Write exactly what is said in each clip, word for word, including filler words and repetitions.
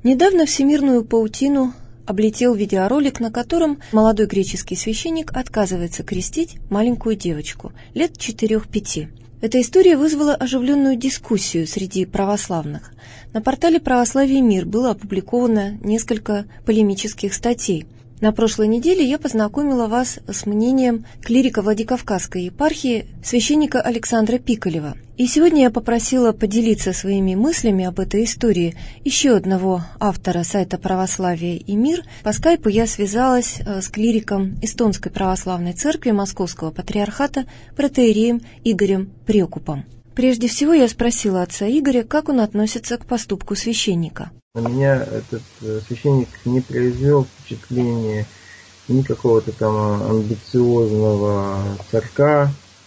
Недавно всемирную паутину облетел видеоролик, на котором молодой греческий священник отказывается крестить маленькую девочку лет четырех-пяти. Эта история вызвала оживленную дискуссию среди православных. На портале «Православие и мир» было опубликовано несколько полемических статей. На прошлой неделе я познакомила вас с мнением клирика Владикавказской епархии священника Александра Пикалева. И сегодня я попросила поделиться своими мыслями об этой истории еще одного автора сайта «Православие и мир». По скайпу я связалась с клириком Эстонской православной церкви Московского патриархата протоиереем Игорем Прекупом. Прежде всего я спросила отца Игоря, как он относится к поступку священника. На меня этот священник не произвел впечатление ни какого-то там амбициозного царька,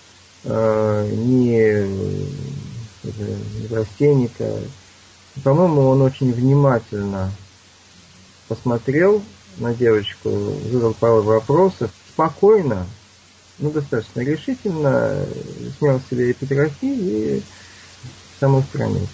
ни неврастенника. По-моему, он очень внимательно посмотрел на девочку, задал пару вопросов, спокойно, ну, достаточно решительно снял с себя эпитрофию и самоустранился.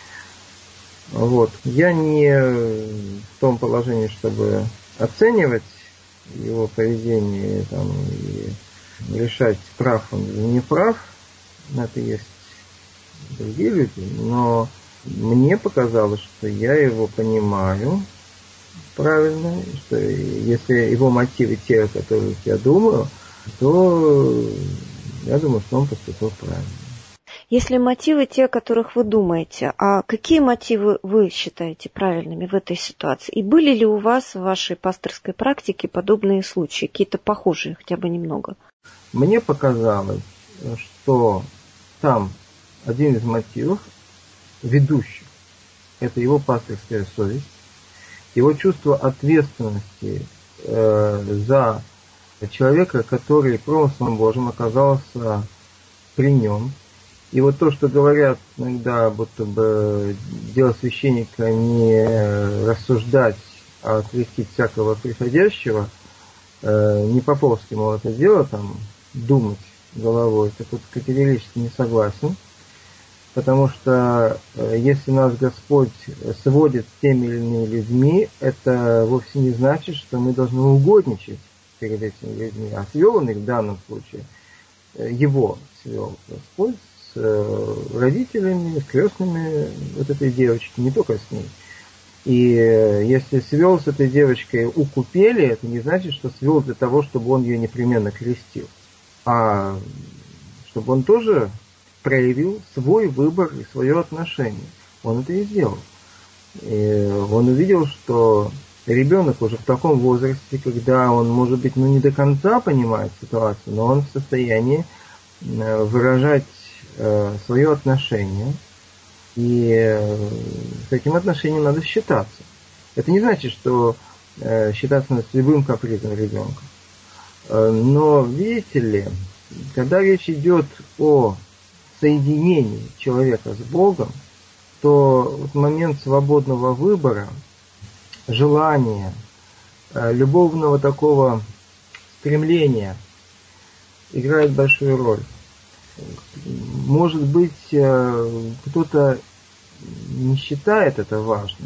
Вот. Я не в том положении, чтобы оценивать его поведение там, и решать, прав он или не прав. Это есть другие люди. Но мне показалось, что я его понимаю правильно, что если его мотивы те, о которых я думаю, то я думаю, что он поступил правильно. Если мотивы те, о которых вы думаете, а какие мотивы вы считаете правильными в этой ситуации? И были ли у вас в вашей пасторской практике подобные случаи, какие-то похожие, хотя бы немного? Мне показалось, что там один из мотивов ведущих – это его пасторская совесть, его чувство ответственности э, за человека, который промыслом Божьим оказался при нем. И вот то, что говорят иногда, будто бы дело священника не рассуждать, а крестить всякого приходящего, не по-полски, мол, это дело, там, думать головой, так вот категорически не согласен. Потому что если нас Господь сводит с теми или иными людьми, это вовсе не значит, что мы должны угодничать перед этими людьми. А свел он их в данном случае, его свел Господь с родителями, с крестными вот этой девочки, не только с ней. И если свел с этой девочкой у купели, это не значит, что свел для того, чтобы он ее непременно крестил, а чтобы он тоже проявил свой выбор и свое отношение. Он это и сделал. И он увидел, что ребенок уже в таком возрасте, когда он, может быть, ну, не до конца понимает ситуацию, но он в состоянии выражать свое отношение, и с этим отношением надо считаться. Это не значит, что считаться надо с любым капризом ребенка. Но, видите ли, когда речь идет о соединении человека с Богом, то в момент свободного выбора, желания, любовного такого стремления играет большую роль. Может быть, кто-то не считает это важным,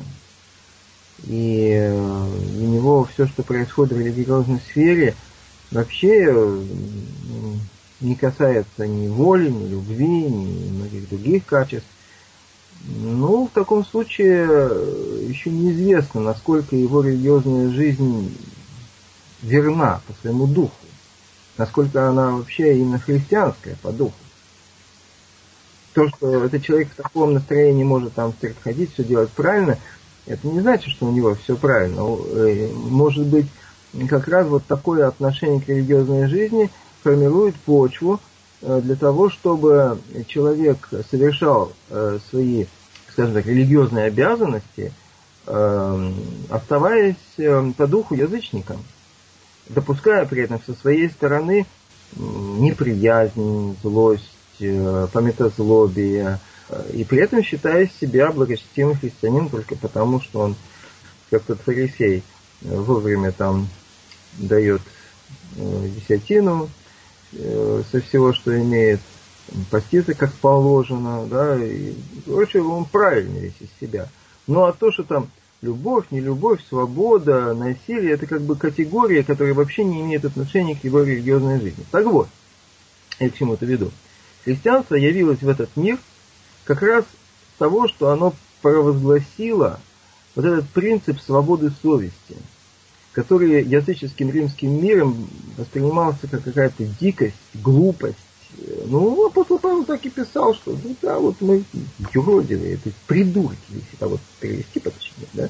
и у него все, что происходит в религиозной сфере, вообще не касается ни воли, ни любви, ни многих других качеств. Ну, в таком случае еще неизвестно, насколько его религиозная жизнь верна по своему духу, насколько она вообще именно христианская по духу. То, что этот человек в таком настроении может там в церковь ходить, все делать правильно, это не значит, что у него все правильно. Может быть, как раз вот такое отношение к религиозной жизни формирует почву для того, чтобы человек совершал свои, скажем так, религиозные обязанности, оставаясь по духу язычником, допуская при этом со своей стороны неприязнь, злость, памятозлобие, и при этом считая себя благочестивым христианином только потому, что он, как тот фарисей, вовремя там дает десятину со всего, что имеет, постится как положено, да, и, короче, он правильно весь из себя. Ну, а то, что там любовь, нелюбовь, свобода, насилие – это как бы категория, которая вообще не имеет отношения к его религиозной жизни. Так вот, я к чему это веду. Христианство явилось в этот мир как раз с того, что оно провозгласило вот этот принцип свободы совести, который языческим римским миром воспринимался как какая-то дикость, глупость. Ну, апостол Павел так и писал, что ну да, вот мы юродивые, это придурки, если это вот перевести поточнее, да?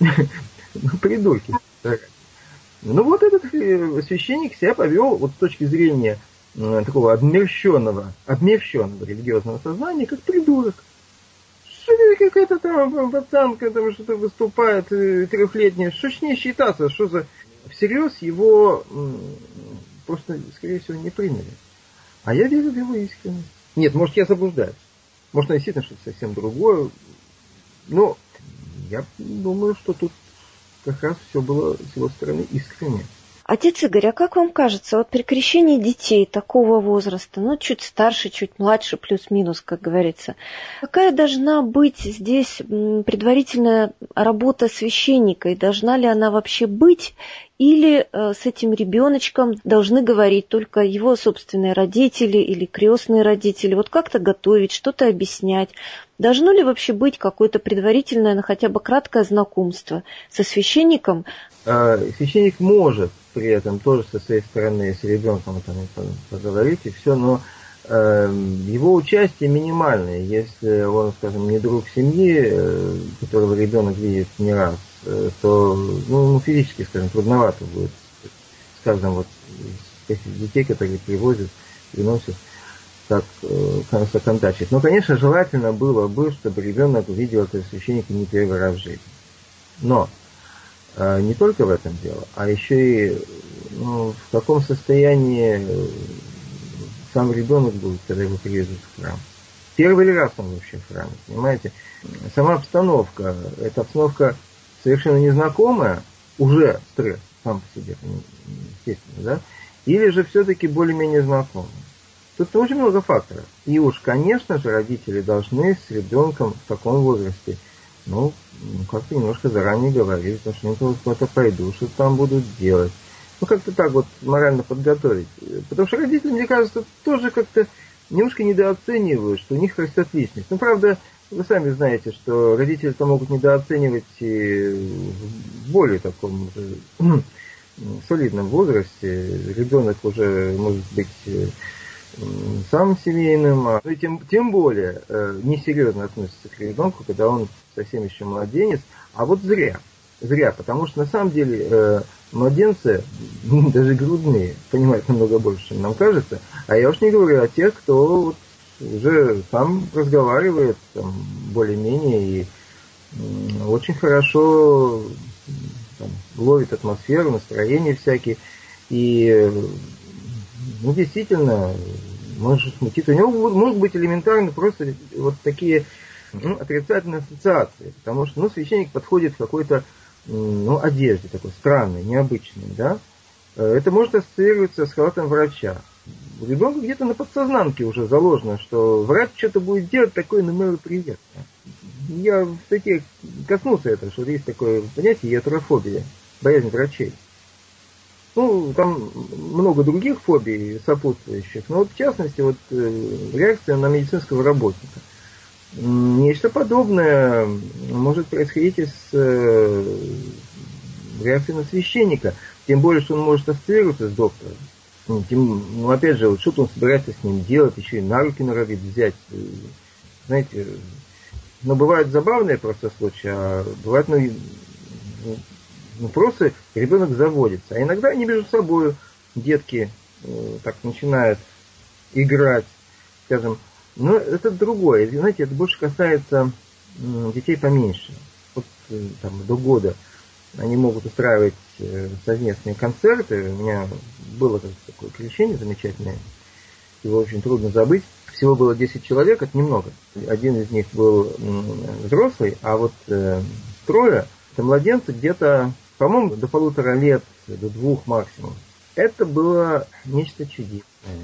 Ну, придурки. Ну, вот этот священник себя повел вот с точки зрения такого обмерщенного, обмерщенного религиозного сознания, как придурок. Что какая-то там пацанка там что-то выступает, трехлетняя, что с ней считаться, что за... Всерьез его просто, скорее всего, не приняли. А я верю в его искренность. Нет, может, я заблуждаюсь. Может, действительно что-то совсем другое. Но я думаю, что тут как раз все было с его стороны искренне. Отец Игорь, а как вам кажется, вот при крещении детей такого возраста, ну, чуть старше, чуть младше, плюс-минус, как говорится, какая должна быть здесь предварительная работа священника, и должна ли она вообще быть, или э, с этим ребеночком должны говорить только его собственные родители или крестные родители, вот как-то готовить, что-то объяснять? Должно ли вообще быть какое-то предварительное, ну, хотя бы краткое знакомство со священником? Священник может при этом тоже со своей стороны с ребенком там, поговорить и все, но э, его участие минимальное. Если он, скажем, не друг семьи, э, которого ребенок видит не раз, э, то ну, физически, скажем, трудновато будет с каждым вот из этих детей, которые привозят, приносят, так э, контактировать. Но, конечно, желательно было бы, чтобы ребенок увидел этого священника не первый раз в жизни. Но не только в этом дело, а еще и ну, в каком состоянии сам ребенок будет, когда его привезут в храм. Первый раз он вообще в храме, понимаете? Сама обстановка, эта обстановка совершенно незнакомая, уже стресс сам по себе, естественно, да? Или же все-таки более-менее знакомая. Тут очень много факторов. И уж, конечно же, родители должны с ребенком в таком возрасте Ну, как-то немножко заранее говорить, потому что они куда-то пойдут, что там будут делать. Ну, как-то так вот морально подготовить. Потому что родители, мне кажется, тоже как-то немножко недооценивают, что у них растет личность. Ну, правда, вы сами знаете, что родители-то могут недооценивать и в более таком уже солидном возрасте. Ребенок уже может быть самым семейным, а тем, тем более э, несерьезно относится к ребенку, когда он совсем еще младенец, а вот зря, зря, потому что на самом деле э, младенцы, даже грудные, понимают намного больше, чем нам кажется, а я уж не говорю о тех, кто вот уже сам разговаривает там, более-менее и э, очень хорошо там, ловит атмосферу, настроение всякие, и ну, действительно, может смутиться. У него могут быть элементарно просто вот такие ну, отрицательные ассоциации, потому что ну, священник подходит в какой-то ну, одежде такой странной, необычной, да? Это может ассоциироваться с халатом врача. У ребенка где-то на подсознанке уже заложено, что врач что-то будет делать такое, ну, малоприятное. Я в статье коснулся этого, что есть такое понятие иатрофобия, боязнь врачей. Ну, там много других фобий сопутствующих, но вот в частности вот реакция на медицинского работника. Нечто подобное может происходить и с реакцией на священника, тем более, что он может ассоциироваться с доктором. Ну, тем, ну опять же, вот что-то он собирается с ним делать, еще и на руки норовит взять. Знаете, ну, бывают забавные просто случаи, а бывают, ну, Ну, просто ребенок заводится. А иногда они между собой, детки, э, так начинают играть, скажем. Но это другое. Знаете, это больше касается э, детей поменьше. Вот э, там до года они могут устраивать э, совместные концерты. У меня было такое крещение замечательное. Его очень трудно забыть. Всего было десять человек, это немного. Один из них был э, взрослый, а вот э, трое, это младенцы где-то, по-моему, до полутора лет, до двух максимум. Это было нечто чудесное.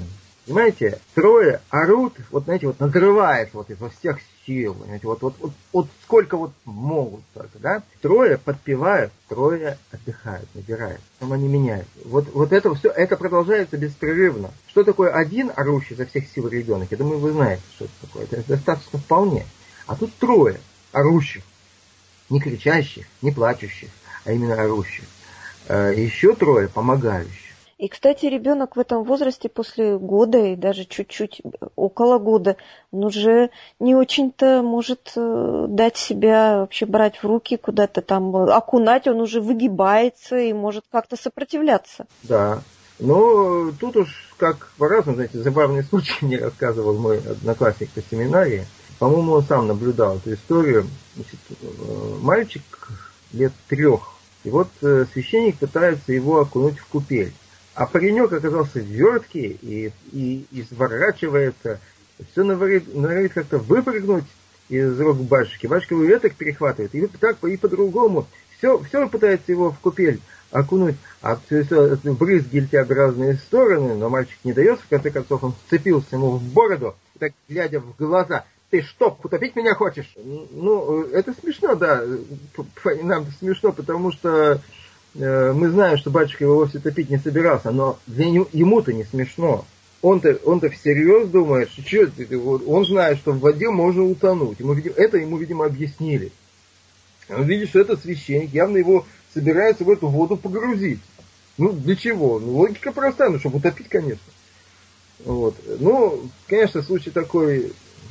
Понимаете, трое орут, вот знаете, вот надрывает вот изо всех сил, понимаете, вот, вот, вот, вот сколько вот могут только, да. Трое подпевают, трое отдыхают, набирают, потом они меняют. Вот, вот это все, это продолжается беспрерывно. Что такое один орущий изо всех сил ребенок? Я думаю, вы знаете, что это такое. Это достаточно вполне. А тут трое орущих, не кричащих, не плачущих, а именно орущих. Еще трое помогающих. И, кстати, ребенок в этом возрасте после года и даже чуть-чуть около года, он уже не очень-то может дать себя вообще брать в руки, куда-то там окунать, он уже выгибается и может как-то сопротивляться. Да, но тут уж как по-разному, знаете, забавный случай мне рассказывал мой одноклассник по семинарии. По-моему, он сам наблюдал эту историю. Значит, мальчик лет трех, и вот священник пытается его окунуть в купель. А паренек оказался верткий и, и изворачивается, все норовит, норовит как-то выпрыгнуть из рук батюшки. Батюшка его веток перехватывает, и так и по-другому. Все, все пытается его в купель окунуть, а все, все брызги летят в разные стороны, но мальчик не дает, в конце концов он вцепился ему в бороду, так глядя в глаза. Ты что, утопить меня хочешь? Ну, это смешно, да, нам смешно, потому что мы знаем, что батюшка его вовсе топить не собирался, но для него, ему-то не смешно. Он-то, он-то всерьез думает, что, что он знает, что в воде можно утонуть. Ему, это ему, видимо, объяснили. Он видит, что этот священник явно его собирается в эту воду погрузить. Ну, для чего? Ну, логика простая, ну, чтобы утопить, конечно. Вот. Ну, конечно, случай такой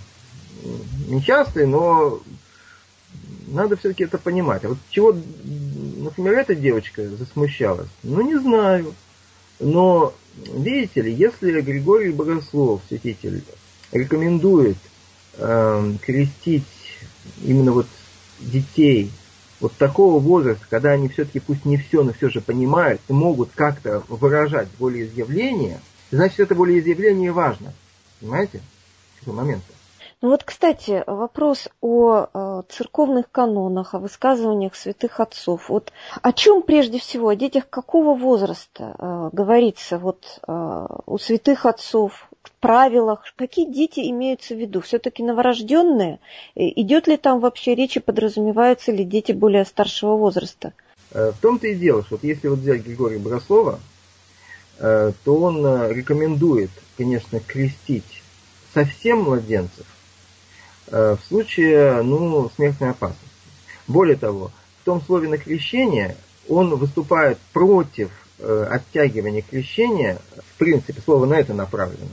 нечастый, но надо все-таки это понимать. А вот чего, например, эта девочка засмущалась? Ну, не знаю. Но, видите ли, если Григорий Богослов, святитель, рекомендует э, крестить именно вот детей вот такого возраста, когда они все-таки, пусть не все, но все же понимают, и могут как-то выражать волеизъявление, значит, это волеизъявление важно. Понимаете? Какой момент? Ну вот, кстати, вопрос о э, церковных канонах, о высказываниях святых отцов. Вот о чем прежде всего, о детях какого возраста э, говорится вот, э, у святых отцов, правилах? Какие дети имеются в виду? Все-таки новорожденные? Идет ли там вообще речь и подразумеваются ли дети более старшего возраста? В том-то и дело, что вот если вот взять Григория Богослова, то он рекомендует, конечно, крестить совсем младенцев в случае, ну, смертной опасности. Более того, в том слове на крещение он выступает против оттягивания крещения, в принципе, слово на это направлено.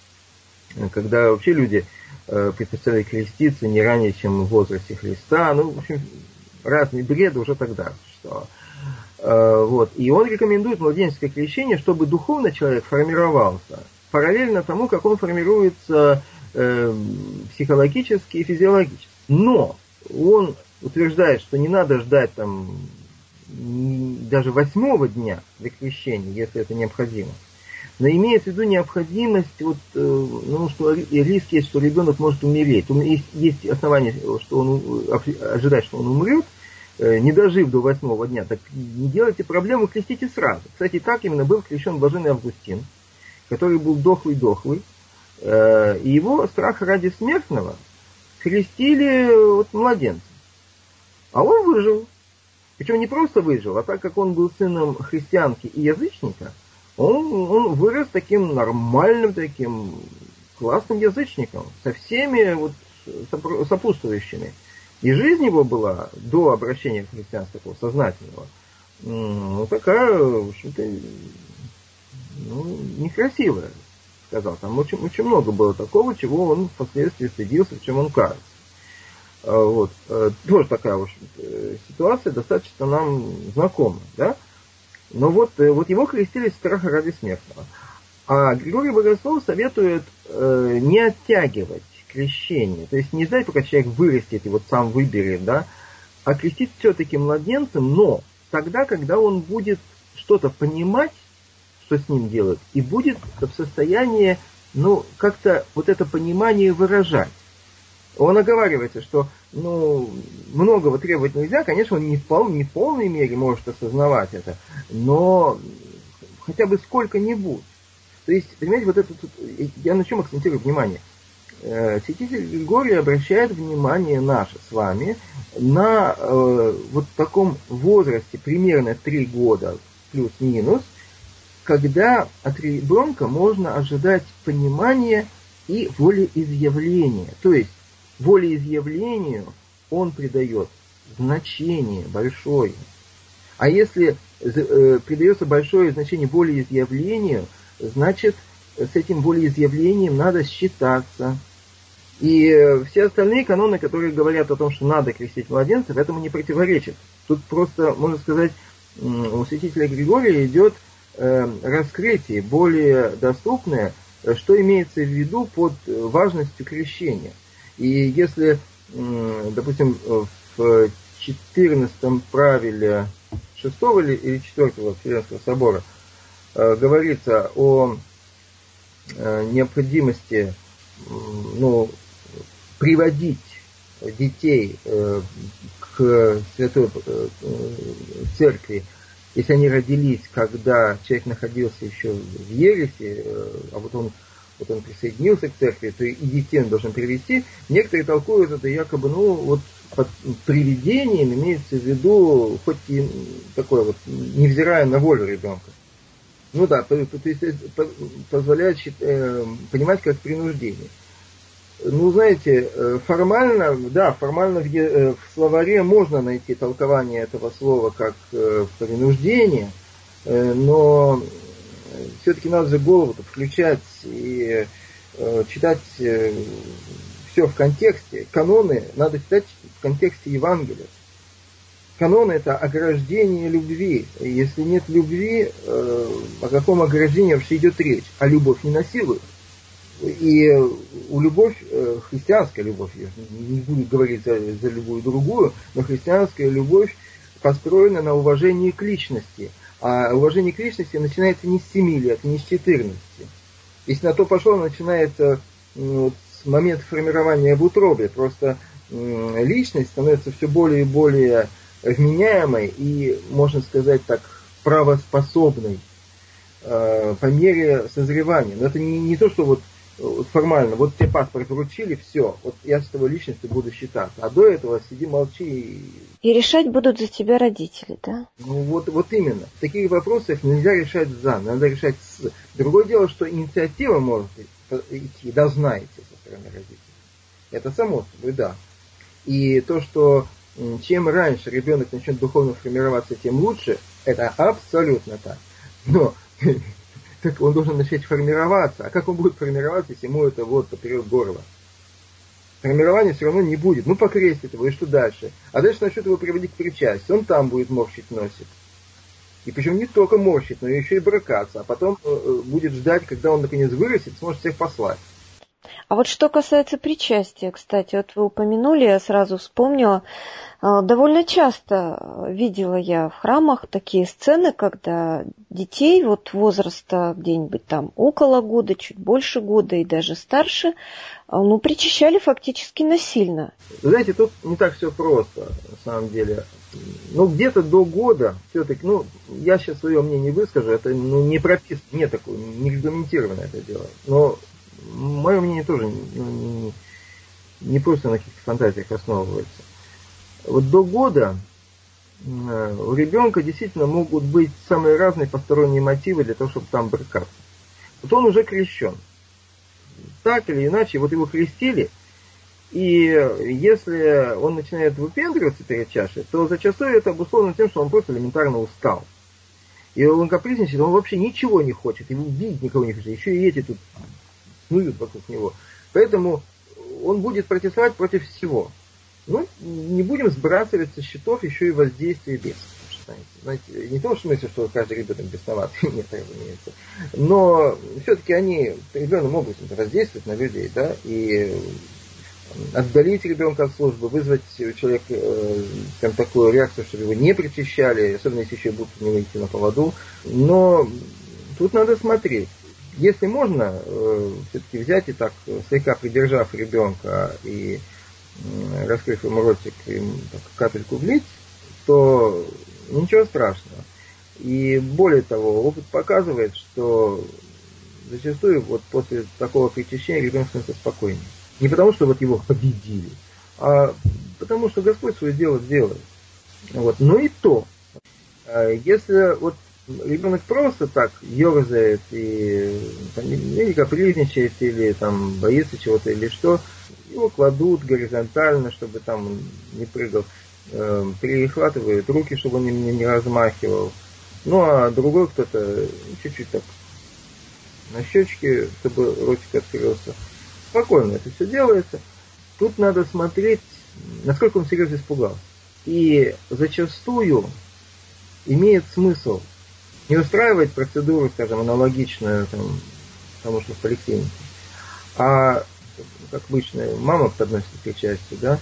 Когда вообще люди предпочитали креститься не ранее, чем в возрасте Христа, ну, в общем, разные бреды уже тогда существовало. Вот. И он рекомендует младенческое крещение, чтобы духовно человек формировался параллельно тому, как он формируется э, психологически и физиологически. Но он утверждает, что не надо ждать там даже восьмого дня до крещения, если это необходимо. Но имеется в виду необходимость, вот, ну, что риск есть, что ребенок может умереть. Есть, есть основания, что он ожидает, что он умрет, не дожив до восьмого дня. Так не делайте проблему, крестите сразу. Кстати, так именно был крещен блаженный Августин, который был дохлый-дохлый, и его страх ради смертного крестили вот младенцем. А он выжил. Причем не просто выжил, а так как он был сыном христианки и язычника, Он, он вырос таким нормальным, таким классным язычником, со всеми вот сопутствующими. И жизнь его была до обращения в христианство такого сознательного, ну, такая, в общем-то, ну, некрасивая, сказал. Там очень, очень много было такого, чего он впоследствии стыдился, в чем он кается. Вот. Тоже такая, в общем-то, ситуация достаточно нам знакома, да? Но вот, вот его крестили из страха ради смертного. А Григорий Богослов советует э, не оттягивать крещение. То есть не ждать, пока человек вырастет и вот сам выберет, да, а крестить все-таки младенцем, но тогда, когда он будет что-то понимать, что с ним делать, и будет в состоянии, ну, как-то вот это понимание выражать. Он оговаривается, что, ну, многого требовать нельзя, конечно, он не в, пол, не в полной мере может осознавать это, но хотя бы сколько-нибудь. То есть, понимаете, вот это тут, я на чем акцентирую внимание. Святитель Григорий обращает внимание наше с вами на э, вот таком возрасте, примерно три года плюс-минус, когда от ребенка можно ожидать понимания и волеизъявления. То есть волеизъявлению он придает значение большое. А если э, придается большое значение волеизъявлению, значит, с этим волеизъявлением надо считаться. И все остальные каноны, которые говорят о том, что надо крестить младенцев, этому не противоречат. Тут просто, можно сказать, у святителя Григория идет раскрытие более доступное, что имеется в виду под важностью крещения. И если, допустим, в четырнадцатом правиле шестого или четвертого Вселенского собора говорится о необходимости, ну, приводить детей к святой церкви, если они родились, когда человек находился еще в ереси, а вот он, вот он присоединился к церкви, то и детей он должен привести. Некоторые толкуют это якобы, ну, вот под приведением имеется в виду, хоть и такое вот, невзирая на волю ребенка. Ну да, то есть позволяет понимать как принуждение. Ну, знаете, формально, да, формально в, в словаре можно найти толкование этого слова как принуждение, но все-таки надо же голову-то включать и читать все в контексте. Каноны надо читать в контексте Евангелия. Канон – это ограждение любви. Если нет любви, о каком ограждении вообще идет речь? А любовь не насилует. И у любовь, христианская любовь, я не буду говорить за, за любую другую, но христианская любовь построена на уважении к личности. А уважение к личности начинается не с семи лет, не с четырнадцати. Если на то пошло, начинается ну, с момента формирования в утробе. Просто м, личность становится все более и более вменяемой и, можно сказать так, правоспособной э, по мере созревания. Но это не, не то, что вот формально, вот тебе паспорт вручили, все, вот я с тобой личностью буду считаться. А до этого сиди, молчи. И, и решать будут за тебя родители, да? Ну вот, вот именно. Таких вопросов нельзя решать за, надо решать с. Другое дело, что инициатива может идти, должна идти со стороны родителей. Это само собой, да. И то, что чем раньше ребенок начнет духовно формироваться, тем лучше, это абсолютно так. Но так он должен начать формироваться. А как он будет формироваться, если ему это вот поперек горла? Формирования все равно не будет. Ну, покрестит его, и что дальше? А дальше начнет его приводить к причастию. Он там будет морщить носик. И причем не только морщить, но еще и брыкаться. А потом э, будет ждать, когда он наконец вырастет, сможет всех послать. А вот что касается причастия, кстати, вот вы упомянули, я сразу вспомнила, довольно часто видела я в храмах такие сцены, когда детей вот возраста где-нибудь там около года, чуть больше года и даже старше, ну, причащали фактически насильно. Вы знаете, тут не так все просто, на самом деле. Ну, где-то до года, все-таки, ну, я сейчас свое мнение выскажу, это ну, не прописано, нет такого, не регламентировано это дело. Но мое мнение тоже ну, не, не просто на каких-то фантазиях основывается. Вот до года у ребенка действительно могут быть самые разные посторонние мотивы для того, чтобы там брыкаться. Вот он уже крещен. Так или иначе, вот его крестили, и если он начинает выпендриваться перед чашей, то зачастую это обусловлено тем, что он просто элементарно устал. И он капризничает, он вообще ничего не хочет, его видеть никого не хочет, еще и эти тут снуют вокруг него. Поэтому он будет протестовать против всего. Ну, не будем сбрасывать со счетов еще и воздействие бесов. Знаете, не в том смысле, что каждый ребенок бесноватый, нет, разумеется. Но все-таки они определенным образом воздействуют на людей, да, и отдалить ребенка от службы, вызвать у человека э, там, такую реакцию, чтобы его не причащали, особенно если еще будут не выйти на поводу. Но тут надо смотреть. Если можно, э, все-таки взять и так, слегка придержав ребенка и раскрыв ему ротик, им так, капельку влить, то ничего страшного. И более того, опыт показывает, что зачастую вот после такого причащения ребенок становится спокойнее. Не потому, что вот его победили, а потому, что Господь свое дело делает. Вот. Но и то, если вот ребенок просто так ерзает и там, или капризничает, или там боится чего-то, или что, его кладут горизонтально, чтобы там он не прыгал, э, перехватывают руки, чтобы он не, не размахивал. Ну, а другой кто-то чуть-чуть так на щечке, чтобы ротик открылся. Спокойно это все делается. Тут надо смотреть, насколько он серьезно испугался. И зачастую имеет смысл не устраивать процедуру, скажем, аналогичную там, тому, что в поликлинике, а, как обычно, мама подносит к причастию, да,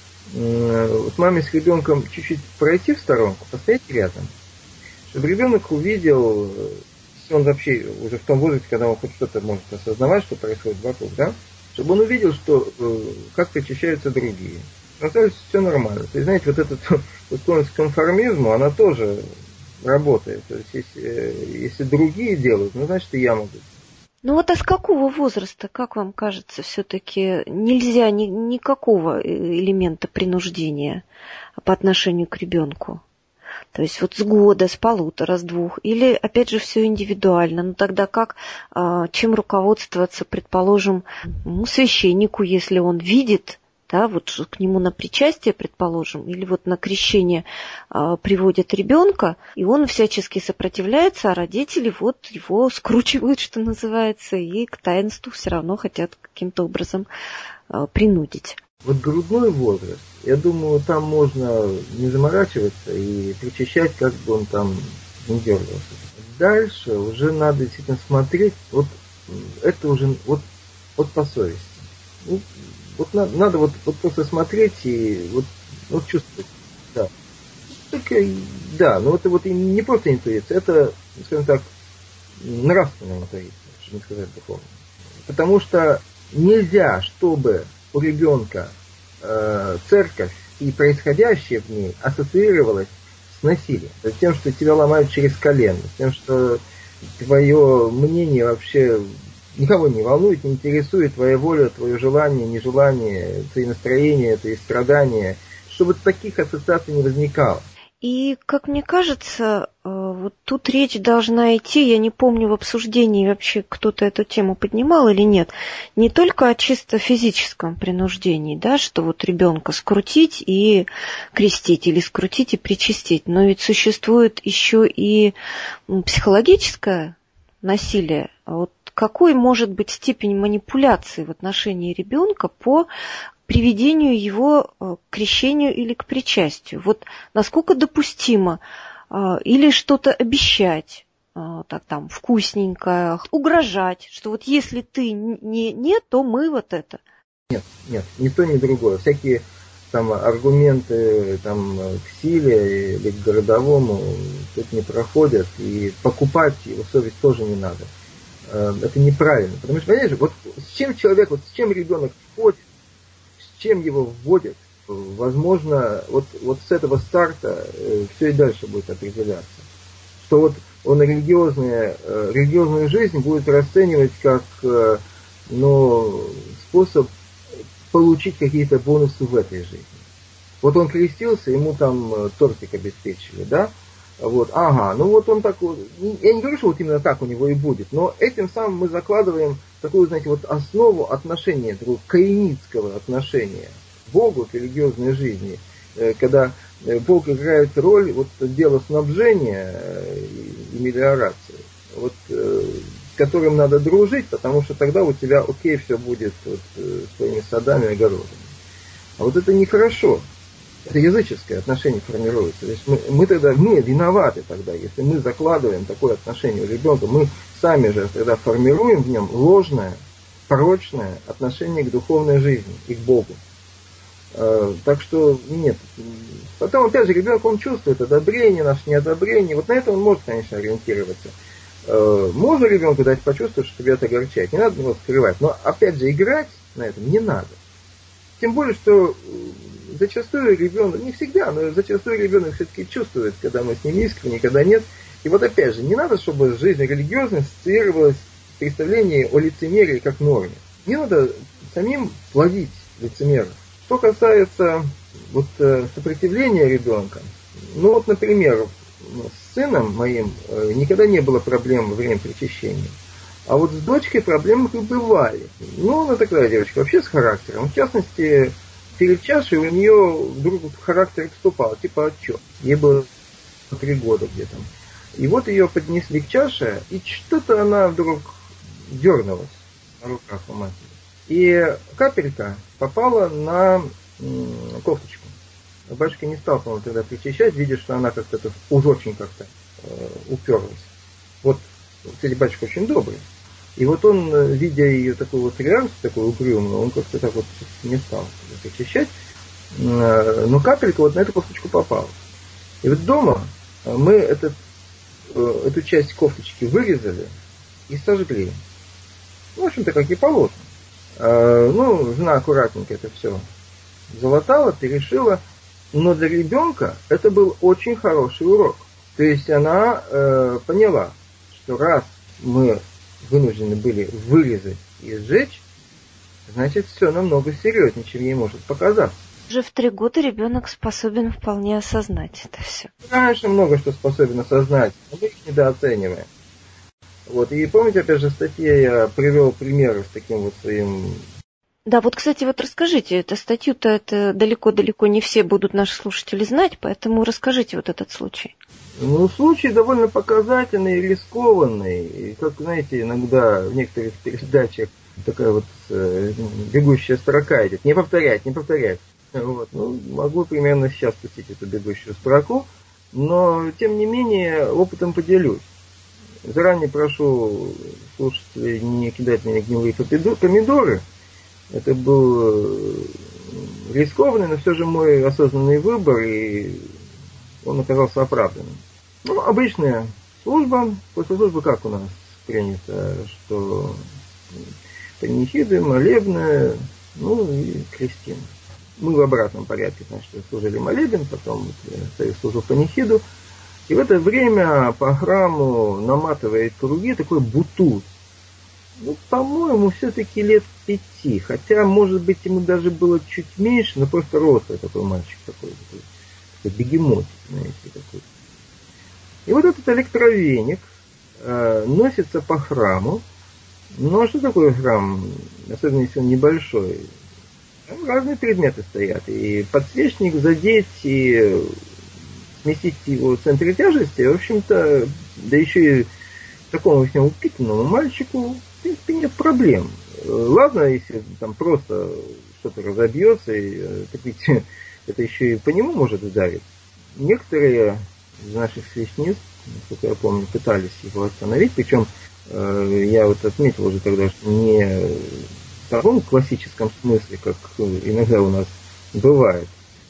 с мамой с ребенком чуть-чуть пройти в сторонку, постоять рядом, чтобы ребенок увидел, если он вообще уже в том возрасте, когда он хоть что-то может осознавать, что происходит вокруг, да, чтобы он увидел, что как причащаются другие. На самом деле все нормально. То есть, знаете, вот эта склонность к конформизму, она тоже работает. То есть, если, если другие делают, ну, значит, и я могу. Ну вот а с какого возраста, как вам кажется, все-таки нельзя ни, никакого элемента принуждения по отношению к ребенку? То есть вот с года, с полутора, с двух, или опять же все индивидуально. Ну тогда как, чем руководствоваться, предположим, ну, священнику, если он видит, да, вот к нему на причастие, предположим, или вот на крещение а, приводят ребенка, и он всячески сопротивляется, а родители вот его скручивают, что называется, и к таинству все равно хотят каким-то образом а, принудить. Вот грудной возраст, я думаю, там можно не заморачиваться и причащать, как бы он там не дергался. Дальше уже надо действительно смотреть, вот это уже вот, вот по совести. Ну, вот надо, надо вот, вот просто смотреть и вот, вот чувствовать. Да. Так, да, но это вот не просто интуиция, это, скажем так, нравственная интуиция, чтобы не сказать духовная. Потому что нельзя, чтобы у ребенка э, церковь и происходящее в ней ассоциировалось с насилием. С тем, что тебя ломают через колено, с тем, что твое мнение вообще никого не волнует, не интересует, твоя воля, твое желание, нежелание, твои настроения, твои страдания, чтобы таких ассоциаций не возникало. И, как мне кажется, вот тут речь должна идти, я не помню в обсуждении вообще кто-то эту тему поднимал или нет, не только о чисто физическом принуждении, да, что вот ребенка скрутить и крестить, или скрутить и причастить, но ведь существует еще и психологическое насилие. Вот какой может быть степень манипуляции в отношении ребенка по приведению его к крещению или к причастию? Вот насколько допустимо или что-то обещать, так там вкусненькое, угрожать, что вот если ты не нет, то мы вот это. Нет, нет, ни то, ни другое. Всякие там аргументы там, к силе или к городовому тут не проходят, и покупать его совесть тоже не надо. Это неправильно. Потому что, понимаешь, вот с чем человек, вот с чем ребенок входит, с чем его вводят, возможно, вот, вот с этого старта э, все и дальше будет определяться. Что вот он религиозную, э, религиозную жизнь будет расценивать как э, ну, способ получить какие-то бонусы в этой жизни. Вот он крестился, ему там тортик обеспечили, да? Вот, ага, ну вот он так вот, я не говорю, что вот именно так у него и будет, но этим самым мы закладываем такую, знаете, вот основу отношения, такого каиницкого отношения к Богу, к религиозной жизни, когда Бог играет роль вот дела снабжения и мелиорации, вот, с которым надо дружить, потому что тогда у тебя окей, все будет вот, с твоими садами и огородами. А вот это нехорошо. Это языческое отношение формируется. То есть мы, мы тогда не виноваты тогда, если мы закладываем такое отношение у ребенка, мы сами же тогда формируем в нем ложное, порочное отношение к духовной жизни и к Богу. Э, так что нет. Потом, опять же, ребенок, он чувствует одобрение, наше неодобрение. Вот на это он может, конечно, ориентироваться. Э, можно ребенку дать почувствовать, что тебя это огорчает. Не надо его скрывать. Но, опять же, играть на этом не надо. Тем более, что зачастую ребенок, не всегда, но зачастую ребенок все-таки чувствует, когда мы с ним искренне, когда нет. И вот опять же, не надо, чтобы жизнь религиозная ассоциировалась представление о лицемерии как норме. Не надо самим плодить лицемеров. Что касается вот, сопротивления ребенка, ну вот, например, с сыном моим никогда не было проблем во время причащения. А вот с дочкой проблемы бывали. Ну, она такая девочка, вообще с характером. В частности, перед чашей у нее вдруг характер отступал, типа отчет. Ей было три года где-то. И вот ее поднесли к чаше, и что-то она вдруг дернулась на руках у матери. И капелька попала на кофточку. Батюшка не стал, по-моему, тогда причащать, видя, что она как-то уж очень как-то э, уперлась. Вот, кстати, батюшка очень добрый. И вот он, видя ее такую вот реакцию, такую угрюмую, он как-то так вот не стал причащать. Э, но капелька вот на эту кофточку попала. И вот дома мы этот, э, эту часть кофточки вырезали и сожгли. В общем-то, как и положено. Э, ну, жена аккуратненько это все залатала, перешила. Но для ребенка это был очень хороший урок. То есть она э, поняла, что раз мы вынуждены были вырезать и сжечь, значит все намного серьезнее, чем ей может показаться. Уже в три года ребенок способен вполне осознать это все. Конечно, много что способен осознать, но мы их недооцениваем. Вот. И помните, опять же, в статье я привел примеры с таким вот своим... Да, вот, кстати, вот расскажите, эту статью-то это далеко-далеко не все будут наши слушатели знать, поэтому расскажите вот этот случай. Ну, случай довольно показательный и рискованный. И, как, знаете, иногда в некоторых передачах такая вот э, бегущая строка идет. Не повторять, не повторять. Вот. Ну, могу примерно сейчас пустить эту бегущую строку, но, тем не менее, опытом поделюсь. Заранее прошу слушателей не кидать мне гнилые помидоры. Это был рискованный, но все же мой осознанный выбор, и он оказался оправданным. Ну, обычная служба. После службы как у нас принято, что панихиды, молебны, ну и крестины. Мы в обратном порядке, значит, служили молебен, потом я служил панихиду. И в это время по храму наматывает круги такой бутуз. Ну, по-моему, все-таки лет пяти. Хотя, может быть, ему даже было чуть меньше, но просто рослый такой мальчик, такой, такой, такой бегемотик, знаете, такой. И вот этот электровеник э, носится по храму. Ну, а что такое храм? Особенно, если он небольшой. Там разные предметы стоят. И подсвечник задеть, и сместить его в центре тяжести, в общем-то, да еще и такому упитанному мальчику, в принципе, нет проблем. Ладно, если там просто что-то разобьется, и, так ведь это еще и по нему может ударить. Некоторые из наших священниц, насколько я помню, пытались его остановить, причем э, я вот отметил уже тогда, что не в таком классическом смысле, как иногда у нас бывает,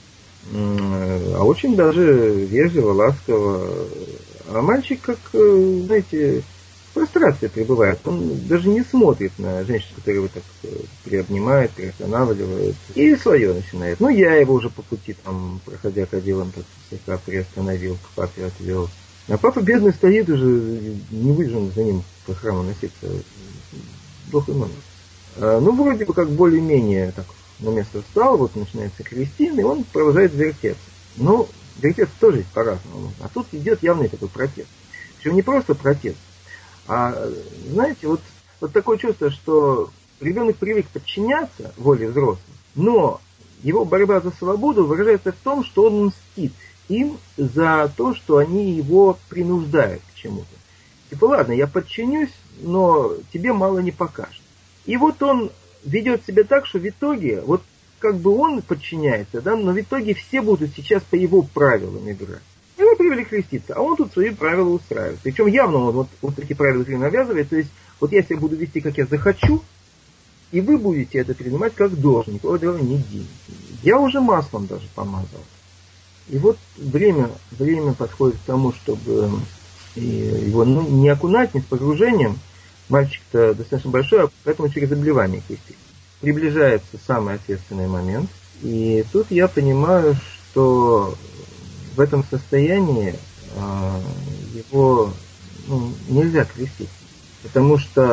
э, а очень даже вежливо, ласково. А мальчик, как, знаете, в прострации пребывает. Он даже не смотрит на женщин, которые его так приобнимают, приостанавливают. И свое начинает. Ну, я его уже по пути, там, проходя кадилом, так слегка приостановил, к папе отвел. А папа бедный стоит уже, не выжжен за ним по храму носиться. Бог и мама. А, ну, вроде бы как более-менее так на место встал, вот начинается крестин, и он продолжает вертеться. Ну, вертеться тоже ведь по-разному. А тут идет явный такой протест. Причем не просто протест, а, знаете, вот, вот такое чувство, что ребенок привык подчиняться воле взрослых, но его борьба за свободу выражается в том, что он мстит им за то, что они его принуждают к чему-то. Типа, ладно, я подчинюсь, но тебе мало не покажет. И вот он ведет себя так, что в итоге, вот как бы он подчиняется, да, но в итоге все будут сейчас по его правилам играть. Его привели креститься, а он тут свои правила устраивает. Причем явно он вот, вот такие правила навязывает. То есть, вот я себя буду вести, как я захочу, и вы будете это принимать как должен. Никакого дела не делайте. Я уже маслом даже помазал. И вот время, время подходит к тому, чтобы его ну, не окунать, не с погружением. Мальчик-то достаточно большой, поэтому через обливание крестить. Приближается самый ответственный момент. И тут я понимаю, что в этом состоянии э, его ну, нельзя крестить. Потому что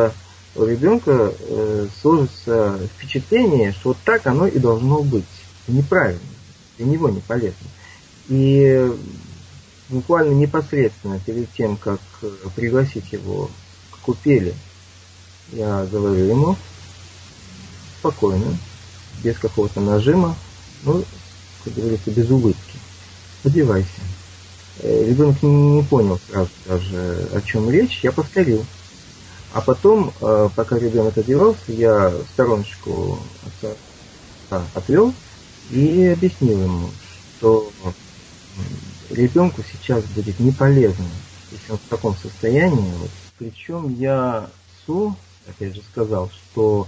у ребенка э, сложится впечатление, что вот так оно и должно быть. Неправильно, для него не полезно. И буквально непосредственно перед тем, как пригласить его к купели, я говорю ему спокойно, без какого-то нажима, ну, как говорится, без улыбки: одевайся. Ребенок не понял сразу даже, о чем речь, я повторил. А потом, пока ребенок одевался, я в стороночку отца отвел и объяснил ему, что ребенку сейчас будет не полезно, если он в таком состоянии. Вот. Причем я отцу, опять же, сказал, что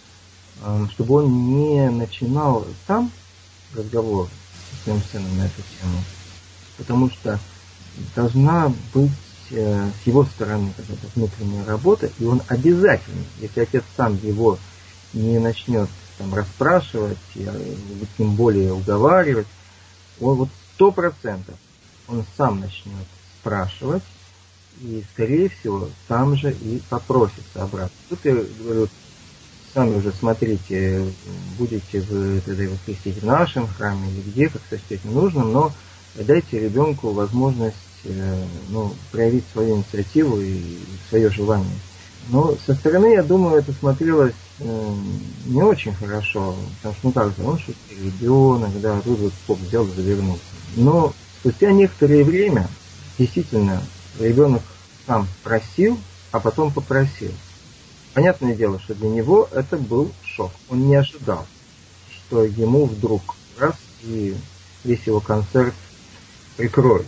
чтобы он не начинал сам разговор с своим сыном на эту тему, потому что должна быть с его стороны какая-то внутренняя работа, и он обязательно, если отец сам его не начнет там расспрашивать, тем более уговаривать, он вот сто процентов он сам начнет спрашивать, и, скорее всего, сам же и попросится обратно. Тут я говорю, сами уже смотрите, будете вы тогда его крестить в нашем храме или где, как сочтете нужным, но дайте ребенку возможность ну, проявить свою инициативу и свое желание. Но со стороны, я думаю, это смотрелось э, не очень хорошо, потому что, ну как же, он шутки, ребенок, да, тут вот поп взял и завернулся. Но спустя некоторое время, действительно, ребенок сам просил, а потом попросил. Понятное дело, что для него это был шок. Он не ожидал, что ему вдруг раз и весь его концерт прикроют.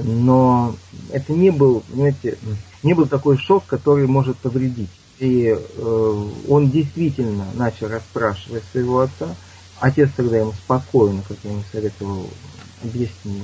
Но это не был, понимаете, не был такой шок, который может повредить. И э, он действительно начал расспрашивать своего отца. Отец тогда ему спокойно, как я ему советовал, объяснил.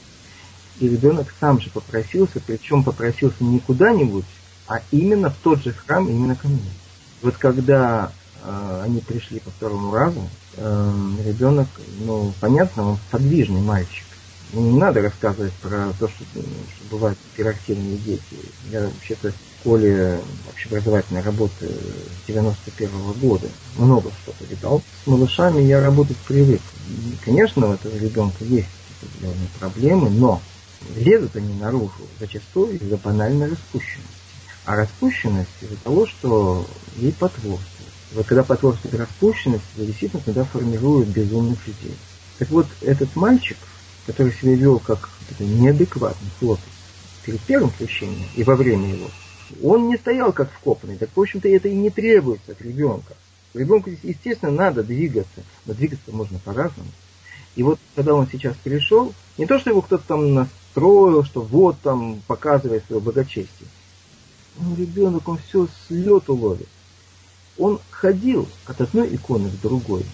И ребенок сам же попросился, причем попросился не куда-нибудь, а именно в тот же храм, именно ко мне. Вот когда э, они пришли по второму разу, э, ребенок, ну, понятно, он подвижный мальчик. Не надо рассказывать про то, что, что бывают гиперактивные дети. Я вообще-то в школе общеобразовательной работы с девяносто первого года много что повидал. С малышами я работать привык. И, конечно, у этого ребенка есть определенные проблемы, но лезут они наружу зачастую из-за банальной распущенности. А распущенность из-за того, что ей потворствует. Вот когда потворствует распущенность, то действительно тогда формируют безумных людей. Так вот, этот мальчик, который себя вел как неадекватный хлопец перед первым крещением и во время его, он не стоял как вкопанный. Так, в общем-то, это и не требуется от ребенка. Ребенку, естественно, надо двигаться, но двигаться можно по-разному. И вот, когда он сейчас пришел, не то, что его кто-то там настроил, что вот там показывает свое благочестие. Ну, ребенок, он все с лету ловит. Он ходил от одной иконы к другой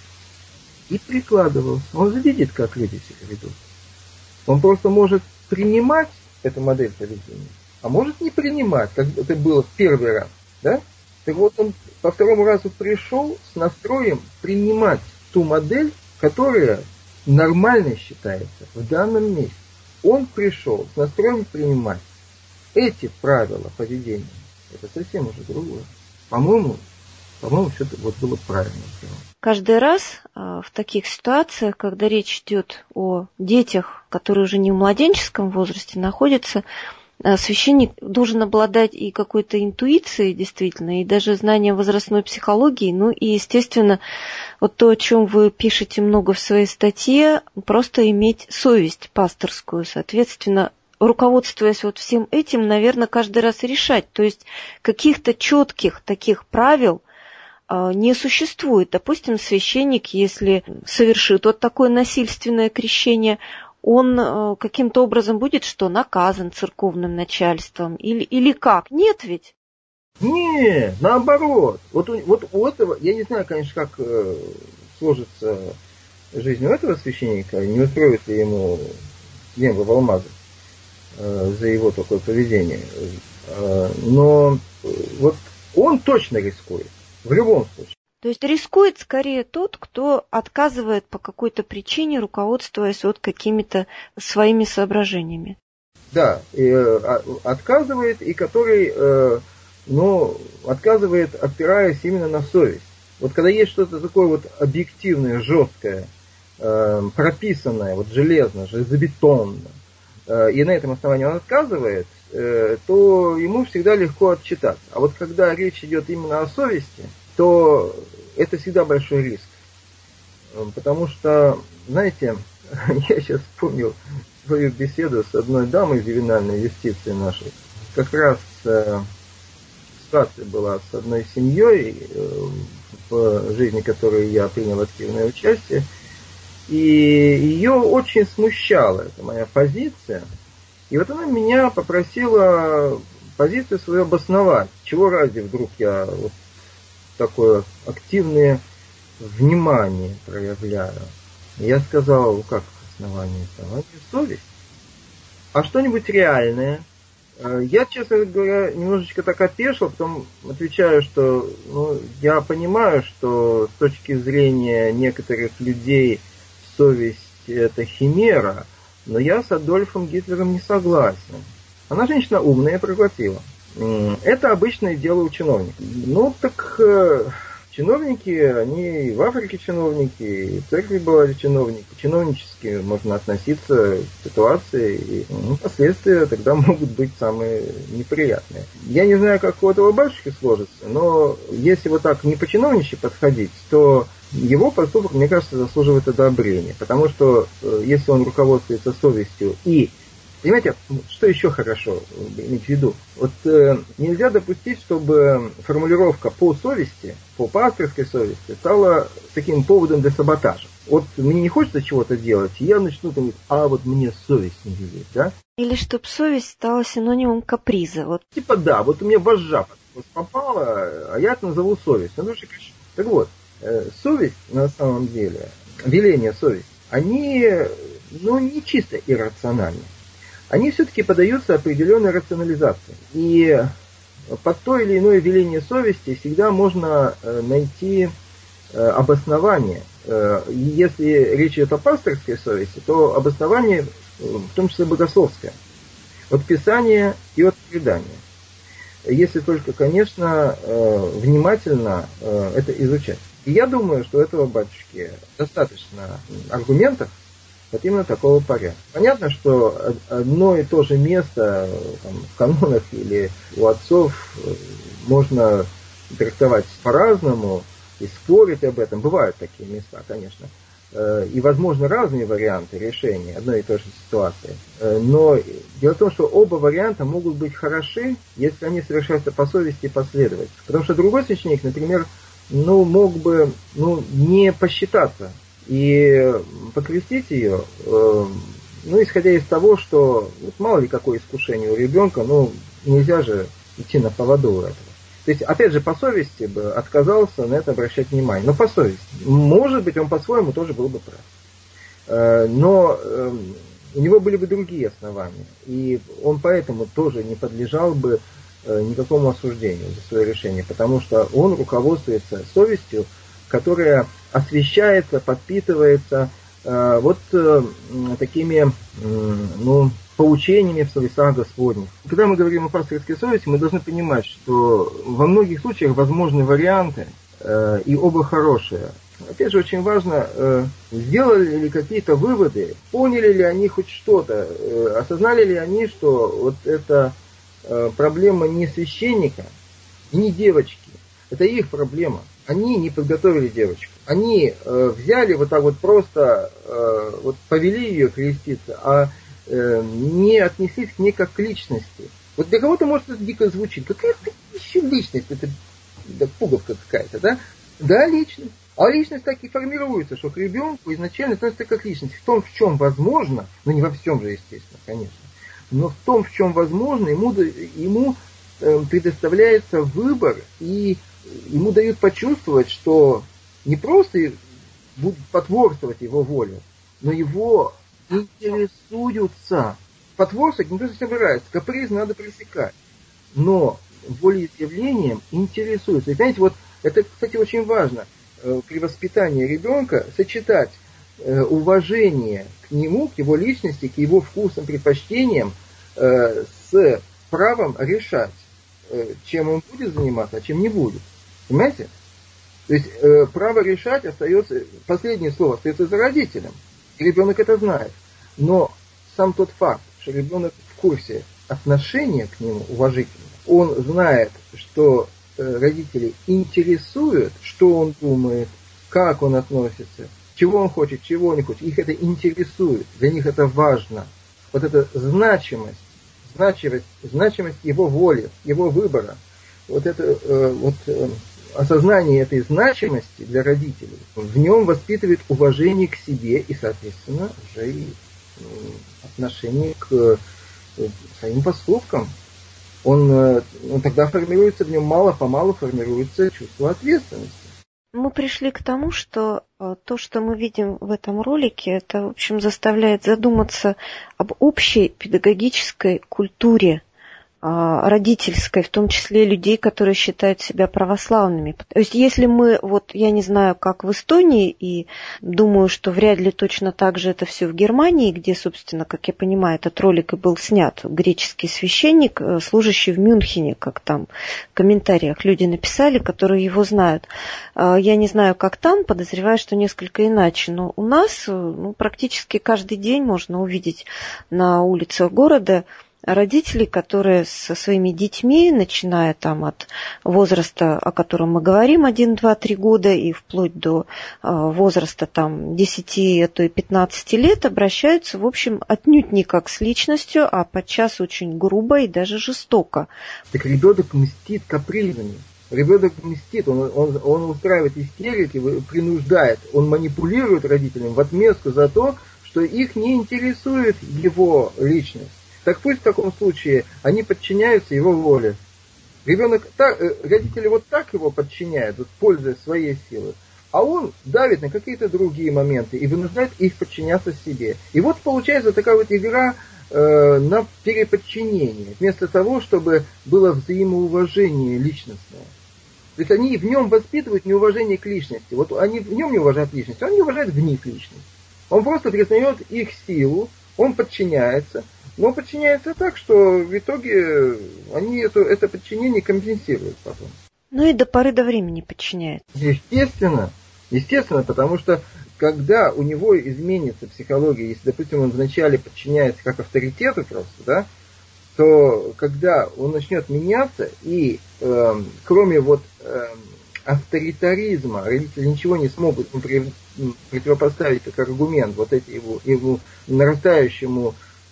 и прикладывался. Он же видит, как люди себя ведут. Он просто может принимать эту модель поведения, а может не принимать, как это было в первый раз. Да? Так вот, он по второму разу пришел с настроем принимать ту модель, которая нормальной считается в данном месте. Он пришел с настроем принимать эти правила поведения. Это совсем уже другое. По-моему, по-моему, все это вот было правильно сделано. Каждый раз в таких ситуациях, когда речь идет о детях, которые уже не в младенческом возрасте находятся, священник должен обладать и какой-то интуицией, действительно, и даже знанием возрастной психологии, ну и, естественно, вот то, о чем вы пишете много в своей статье, просто иметь совесть пасторскую, соответственно, руководствуясь вот всем этим, наверное, каждый раз решать. То есть каких-то четких таких правил не существует. Допустим, священник, если совершит вот такое насильственное крещение, он каким-то образом будет что, наказан церковным начальством? Или, или как? Нет ведь? Нет, наоборот. Вот, вот у этого, я не знаю, конечно, как э, сложится жизнь у этого священника, не устроит ли ему небо в алмазы э, за его такое поведение. Э, но вот он точно рискует. В любом случае. То есть рискует скорее тот, кто отказывает по какой-то причине, руководствуясь вот какими-то своими соображениями. Да, и, э, отказывает, и который э, но отказывает, опираясь именно на совесть. Вот когда есть что-то такое вот объективное, жесткое, э, прописанное, вот железно, железобетонно, э, и на этом основании он отказывает, э, то ему всегда легко отчитаться. А вот когда речь идет именно о совести, то это всегда большой риск. Потому что, знаете, я сейчас вспомнил свою беседу с одной дамой из ювенальной юстиции нашей. Как раз э, ситуация была с одной семьей, э, в жизни которой я принял активное участие. И ее очень смущала эта моя позиция. И вот она меня попросила позицию свою обосновать. Чего ради вдруг я вот такое активное внимание проявляю. Я сказал, как основание? Основание совесть. А что-нибудь реальное? Я, честно говоря, немножечко так опешил, потом отвечаю, что ну, я понимаю, что с точки зрения некоторых людей совесть это химера, но я с Адольфом Гитлером не согласен. Она женщина умная, проглотила. Это обычное дело у чиновников. Ну так чиновники, они в Африке чиновники, и в церкви бывали чиновники. Чиновнически можно относиться к ситуации, и ну, последствия тогда могут быть самые неприятные. Я не знаю, как у этого батюшки сложится, но если вот так не по-чиновничьи подходить, то его поступок, мне кажется, заслуживает одобрения. Потому что если он руководствуется совестью и понимаете, что еще хорошо иметь в виду? Вот э, нельзя допустить, чтобы формулировка по совести, по пасторской совести, стала таким поводом для саботажа. Вот мне не хочется чего-то делать, и я начну говорить, а вот мне совесть не велит, да? Или чтобы совесть стала синонимом каприза. Вот. Типа да, вот у меня вожжа попала, а я это назову совесть. Ну, слушай, так вот, э, совесть на самом деле, веление совести, они ну, не чисто иррациональны. Они все-таки поддаются определенной рационализации. И под то или иное веление совести всегда можно найти обоснование. Если речь идет о пасторской совести, то обоснование в том числе богословское. От Писания и от предания. Если только, конечно, внимательно это изучать. И я думаю, что у этого батюшки достаточно аргументов, вот именно такого порядка. Понятно, что одно и то же место там, в канонах или у отцов можно трактовать по-разному и спорить об этом. Бывают такие места, конечно. И, возможно, разные варианты решения одной и той же ситуации. Но дело в том, что оба варианта могут быть хороши, если они совершаются по совести и последовательно. Потому что другой священник, например, ну, мог бы ну, не посчитаться и покрестить ее, э, ну, исходя из того, что вот, мало ли какое искушение у ребенка, ну, нельзя же идти на поводу у этого. То есть, опять же, по совести бы отказался на это обращать внимание. Но по совести. Может быть, он по-своему тоже был бы прав. Э, но э, у него были бы другие основания. И он поэтому тоже не подлежал бы э, никакому осуждению за свое решение. Потому что он руководствуется совестью, которая освещается, подпитывается э, вот э, такими э, ну, поучениями в словесах Господних. Когда мы говорим о пасторской совести, мы должны понимать, что во многих случаях возможны варианты, э, и оба хорошие. Опять же, очень важно, э, сделали ли какие-то выводы, поняли ли они хоть что-то, э, осознали ли они, что вот эта э, проблема не священника и не девочки, это их проблема. Они не подготовили девочку. Они э, взяли вот так вот просто, э, вот повели ее креститься, а э, не отнеслись к ней как к личности. Вот для кого-то может это дико звучит. Какая-то еще личность, это да, пуговка какая-то, да? Да, личность. А личность так и формируется, что к ребенку изначально относится как личность. В том, в чем возможно, ну не во всем же, естественно, конечно, но в том, в чем возможно, ему, ему э, предоставляется выбор, и ему дают почувствовать, что не просто будут потворствовать его воле, но его интересуются. Потворствовать никто не собирается, каприз надо пресекать. Но волеизъявлением интересуются. И знаете, вот это, кстати, очень важно при воспитании ребенка сочетать уважение к нему, к его личности, к его вкусам, предпочтениям с правом решать. чем он будет заниматься, а чем не будет. Понимаете? То есть э, право решать остается, последнее слово остается за родителем. И ребенок это знает. Но сам тот факт, что ребенок в курсе отношения к нему уважительного, он знает, что э, родители интересуют, что он думает, как он относится, чего он хочет, чего он не хочет. Их это интересует, для них это важно. Вот эта значимость, значимость, значимость его воли, его выбора, вот это э, вот, э, осознание этой значимости для родителей, в нем воспитывает уважение к себе и, соответственно, уже и э, отношение к э, своим поступкам. Он, э, он тогда формируется в нем, мало-помалу формируется чувство ответственности. Мы пришли к тому, что то, что мы видим в этом ролике, это, в общем, заставляет задуматься об общей педагогической культуре родительской, в том числе людей, которые считают себя православными. То есть если мы, вот я не знаю, как в Эстонии, и думаю, что вряд ли точно так же это все в Германии, где, собственно, как я понимаю, этот ролик и был снят, греческий священник, служащий в Мюнхене, как там в комментариях люди написали, которые его знают. Я не знаю, как там, подозреваю, что несколько иначе, но у нас ну, практически каждый день можно увидеть на улицах города родителей, которые со своими детьми, начиная там от возраста, о котором мы говорим, один, два, три года, и вплоть до возраста там десяти, а то и пятнадцати лет, обращаются, в общем, отнюдь не как с личностью, а подчас очень грубо и даже жестоко. Так ребенок мстит капризами. Ребенок мстит, он, он, он устраивает истерики, принуждает, он манипулирует родителям в отместку за то, что их не интересует его личность. Так пусть в таком случае они подчиняются его воле. Ребенок так, родители вот так его подчиняют, вот, пользуясь своей силой, а он давит на какие-то другие моменты и вынуждает их подчиняться себе. И вот получается такая вот игра э, на переподчинение, вместо того, чтобы было взаимоуважение личностное. То есть они в нем воспитывают неуважение к личности. Вот они в нем не уважают личность, он не уважает в них личность. Он просто признает их силу, он подчиняется. Но подчиняется так, что в итоге они это, это подчинение компенсируют потом. Ну и до поры до времени подчиняет. Естественно, естественно, потому что когда у него изменится психология, если, допустим, он вначале подчиняется как авторитету просто, да, то когда он начнет меняться, и э, кроме вот э, авторитаризма родители ничего не смогут противопоставить как аргумент вот эти его, его нарастающему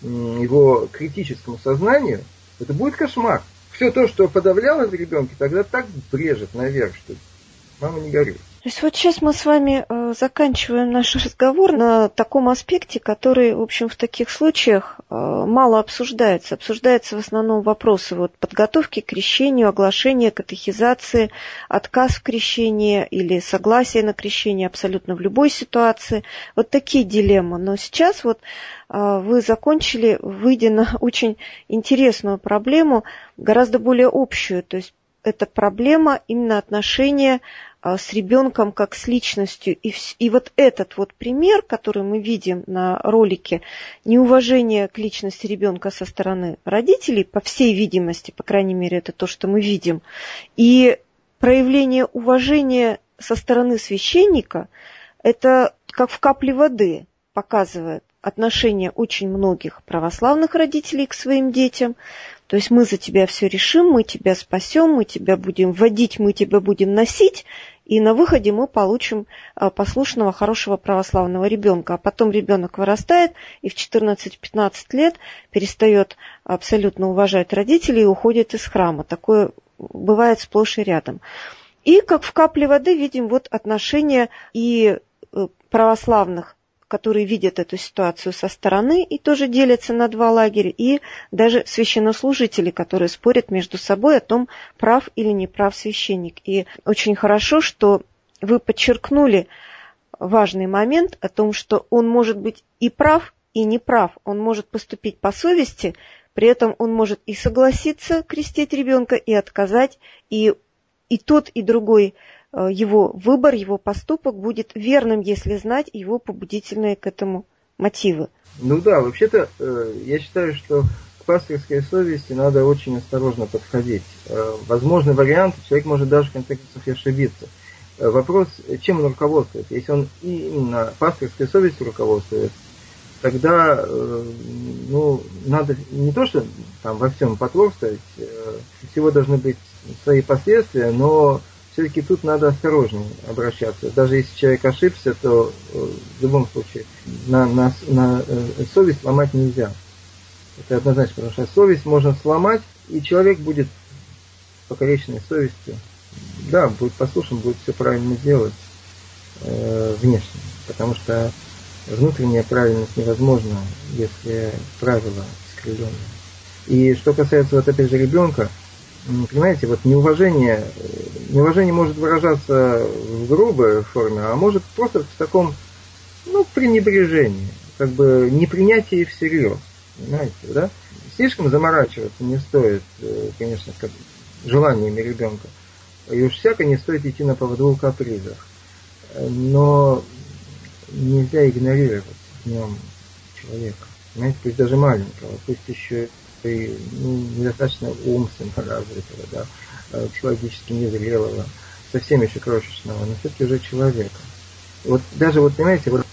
его критическому сознанию, это будет кошмар. Все то, что подавлялось в ребенке, тогда так брежет наверх, что мама не горюй. То есть вот сейчас мы с вами э, заканчиваем наш разговор на таком аспекте, который, в общем, в таких случаях э, мало обсуждается. Обсуждаются в основном вопросы вот, подготовки к крещению, оглашения, катехизации, отказ в крещении или согласие на крещение абсолютно в любой ситуации. Вот такие дилеммы. Но сейчас вот э, вы закончили, выйдя на очень интересную проблему, гораздо более общую. То есть это проблема именно отношения с ребенком как с личностью. И, и вот этот вот пример, который мы видим на ролике, неуважение к личности ребенка со стороны родителей, по всей видимости, по крайней мере, это то, что мы видим, и проявление уважения со стороны священника, это как в капле воды показывает отношение очень многих православных родителей к своим детям. То есть мы за тебя все решим, мы тебя спасем, мы тебя будем водить, мы тебя будем носить, и на выходе мы получим послушного, хорошего православного ребенка. А потом ребенок вырастает и в четырнадцать-пятнадцать лет перестает абсолютно уважать родителей и уходит из храма. Такое бывает сплошь и рядом. И как в капле воды видим вот отношения и православных, которые видят эту ситуацию со стороны и тоже делятся на два лагеря, и даже священнослужители, которые спорят между собой о том, прав или не прав священник. И очень хорошо, что вы подчеркнули важный момент о том, что он может быть и прав, и не прав. Он может поступить по совести, при этом он может и согласиться крестить ребенка, и отказать, и, и тот, и другой его выбор, его поступок будет верным, если знать его побудительные к этому мотивы. Ну да, вообще-то я считаю, что к пастырской совести надо очень осторожно подходить. Возможный вариант, человек может даже в конце концов и ошибиться. Вопрос, чем он руководствуется. Если он именно пастырской совестью руководствуется, тогда ну, надо не то, что там во всем потворствовать, всего должны быть свои последствия, но все-таки тут надо осторожнее обращаться. Даже если человек ошибся, то в любом случае на, на, на совесть ломать нельзя. Это однозначно, потому что совесть можно сломать, и человек будет покореченной совестью. Да, будет послушен, будет все правильно делать э, внешне, потому что внутренняя правильность невозможна, если правила искривленные. И что касается вот опять же ребенка, понимаете, вот неуважение, неуважение может выражаться в грубой форме, а может просто в таком, ну, пренебрежении, как бы непринятии всерьез, понимаете, да? Слишком заморачиваться не стоит, конечно, желаниями ребенка. И уж всяко не стоит идти на поводу у капризов. Но нельзя игнорировать в нем человека. Понимаете, пусть даже маленького, пусть еще и ну, недостаточно умственно развитого, да, психологически незрелого, совсем еще крошечного, но все-таки уже человека. Вот даже вот, понимаете, вот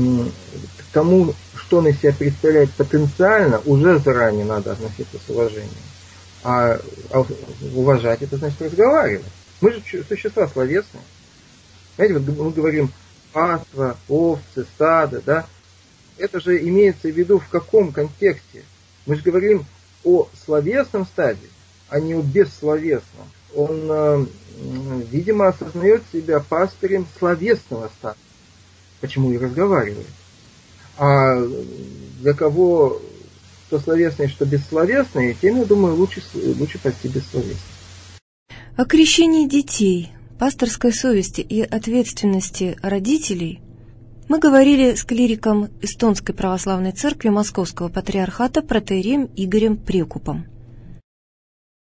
к тому, что он из себя представляет потенциально, уже заранее надо относиться с уважением. А, а уважать это значит разговаривать. Мы же существа словесные. Знаете, вот мы говорим паства, овцы, стадо, да? Это же имеется в виду в каком контексте? Мы же говорим о словесном стадии, а не о бессловесном. Он, видимо, осознает себя пастырем словесного стадия. Почему и разговаривает. А для кого что словесное, что бессловесное, тем, я думаю, лучше, лучше пасти бессловесное. О крещении детей, пасторской совести и ответственности родителей мы говорили с клириком Эстонской православной церкви Московского патриархата протоиереем Игорем Прекупом.